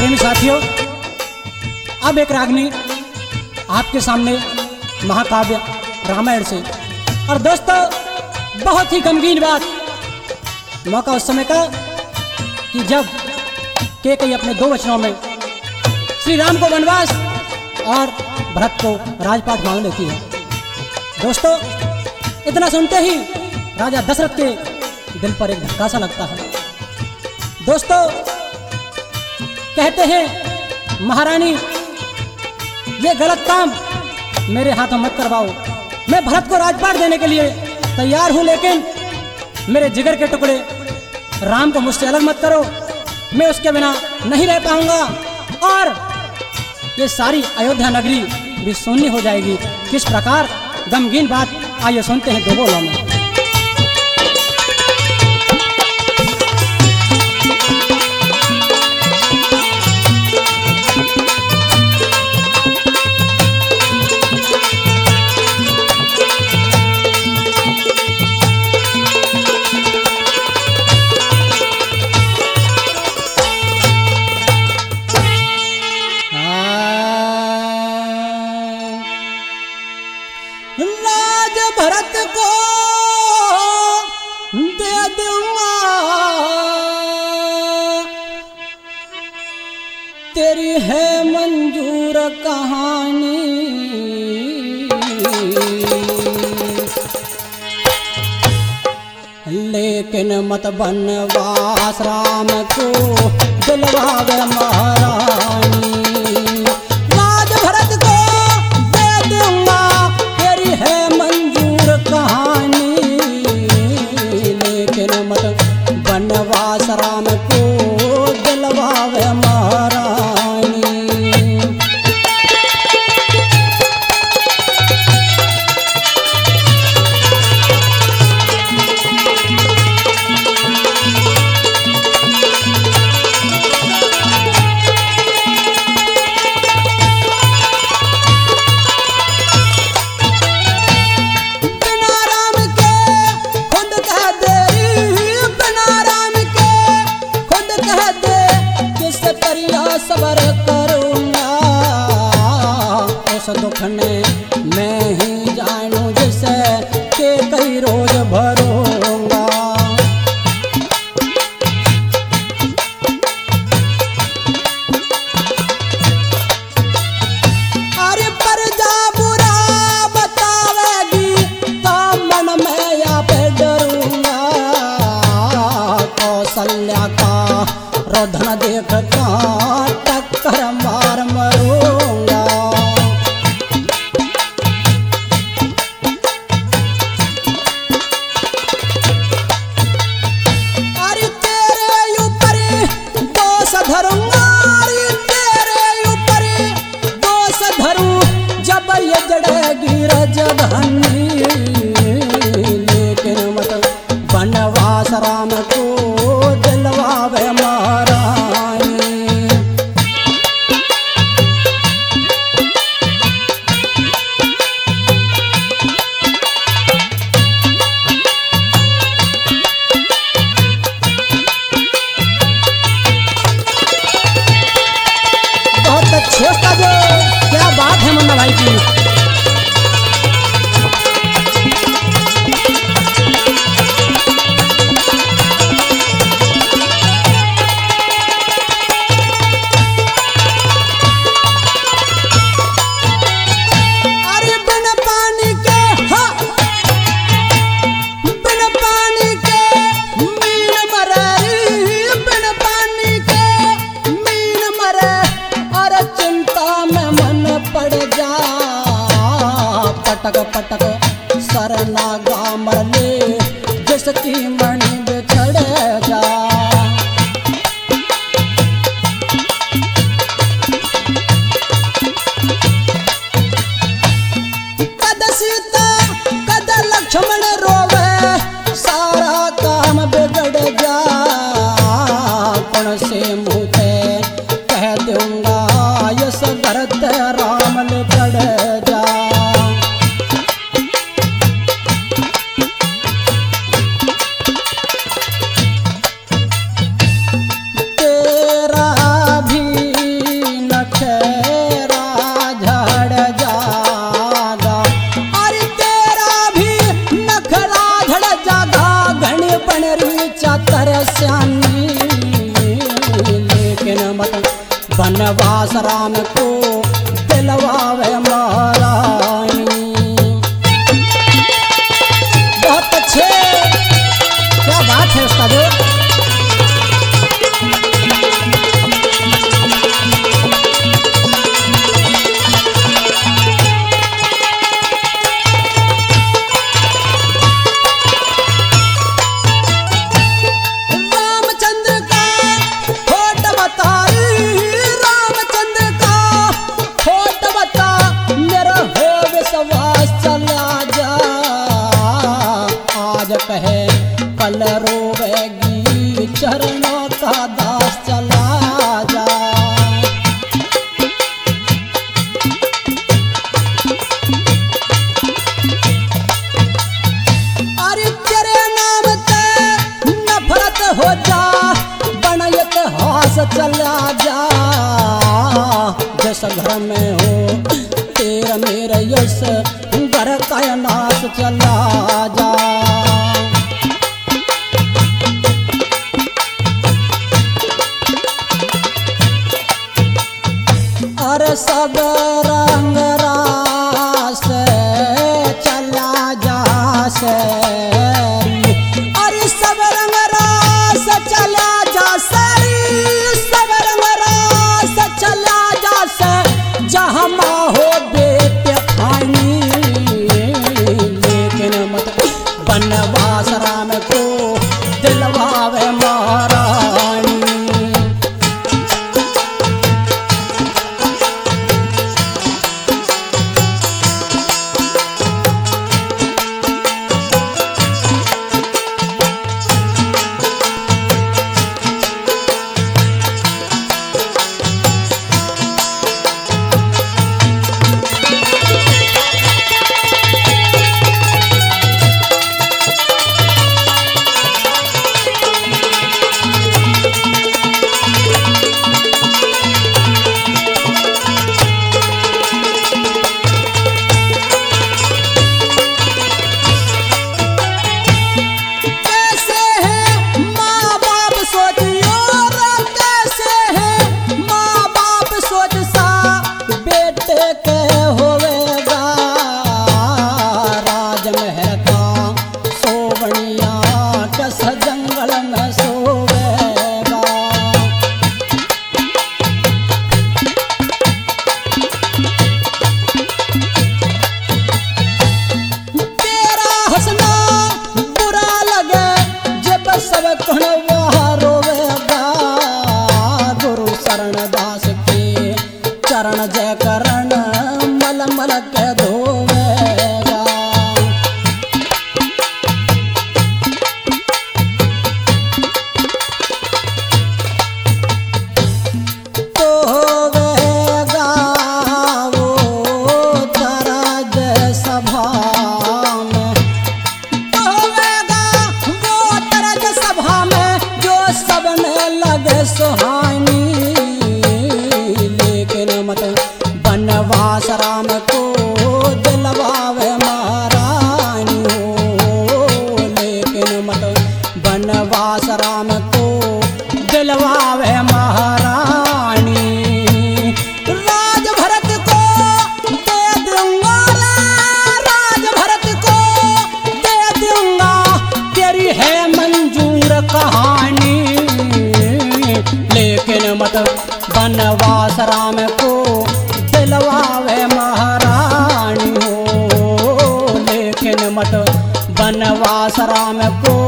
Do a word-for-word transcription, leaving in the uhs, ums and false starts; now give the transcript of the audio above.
प्रेमी साथियों, अब एक रागनी आपके सामने महाकाव्य रामायण से। और दोस्तों, बहुत ही गमगीन बात, मौका उस समय का कि जब कैकेयी अपने दो वचनों में श्री राम को वनवास और भरत को राजपाट मांग लेती है। दोस्तों, इतना सुनते ही राजा दशरथ के दिल पर एक धक्का सा लगता है। दोस्तों, कहते हैं महारानी, ये गलत काम मेरे हाथों मत करवाओ। मैं भरत को राजपाट देने के लिए तैयार हूं, लेकिन मेरे जिगर के टुकड़े राम को मुझसे अलग मत करो। मैं उसके बिना नहीं रह पाऊंगा और ये सारी अयोध्या नगरी भी शून्य हो जाएगी। किस प्रकार गमगीन बात, आइए सुनते हैं दो बोलों में। राज भरत को दे दूंगा, तेरी है मंजूर कहानी। लेकिन मत बनवास राम को दिलवावे महारानी। राज भरत को दे दूंगा, तेरी है मंजूर कहानी। लेकिन मत बनवास राम को दिलवावे महारानी। सबर करूंगा, उस दुख ने मैं ही जानू, जिसे के कई रोज भरूंगा। अरे पर जा बुरा बतावेगी तो मन में या पे डरूंगा। कौशल्या का रोधन देखता टक्कर मार मरूंगा। अरे तेरे ऊपर दोष धरूंगा, अरे तेरे ऊपर दोष धरूं, जब ये जड़ेगी राजधानी। लेकिन मत बनवास राम को दिलवावे महारानी। बहुत अच्छे जो, क्या बात है मुन्ना भाई की। पटक पटक सरना गामर ले, जिसकी मणि बिछड़ जा। कद सीता कद लक्ष्मण रोवे, सारा काम बिगड़ जा। कौन से मुँह पे कह दूंगा, यस भरत राम लिखड़ जा। तेरा भी मत बनवास राम को दिलवावे महारानी। बहुत अच्छे, क्या बात है उसका जो कहे कल रोवेगी चरणों का दास चला जा। अरे तेरे नाम ते नफरत हो जा बन इतिहास चला जा। जिस घर में हो तेरा मेरा यश घर का नाश चला जा। अरे सब रंग रास चला जा से, अरे सब रंग रास चला जा सरी, सब रंग रास चला जा से जहाँ माँ हो बेटे खानी। लेकिन मत बनवास राम को दिलवावे महारानी। चरण जय करण मल मल के धोवेगा। तो होवेगा वो तरज सभा में, तो होवेगा वो तरज सभा में जो सबने लगे सुहानी। मत बनवास राम को दिलवावे महारानी हो। लेकिन मत बनवास राम को दिलवावे महारानी। राज भरत को दे दूंगा, राज भरत को दे दूंगा, तेरी है मंजूर कहानी। लेकिन मत बनवास राम को दिलवावे महारानी हो। लेकिन मत बनवास राम को